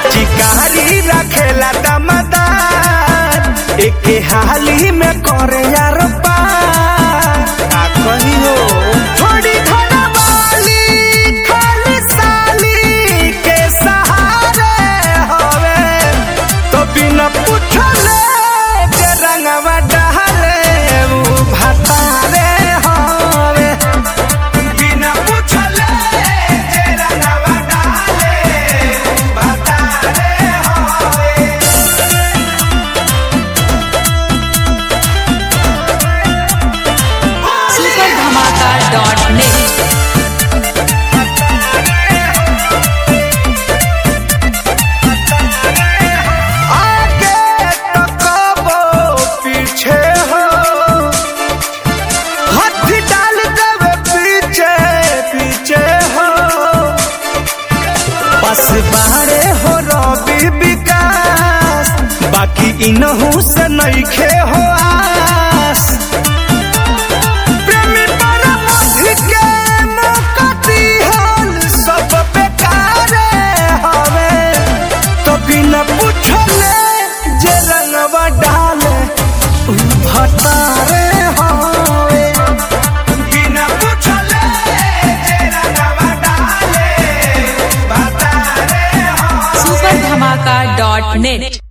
चिकारी रखेला दमदार एक हाली में करे यार पार कहीं हो थोड़ी धन वाली खाली साली के सहारे होवे तो बिना पूछले के रंगवा डाले वो भतारे होवे बिना पूछले के रंगवा डाले वो भतारे होवे। superdhamaka.net आगे तो कबो पीछे हो हाथ डाल देवे पीछे पीछे हो बस बारे हो रवि विकास बाकी इनहू से नइखे हो आस प्रेमी परमधि के मुकती हाल सब बेकारे हवे तो बिना पूछले जे रंगवा डाले उ भतारे हवे बिना पूछले जे रंगवा डाले उ भतारे हवे। superdhamaka.net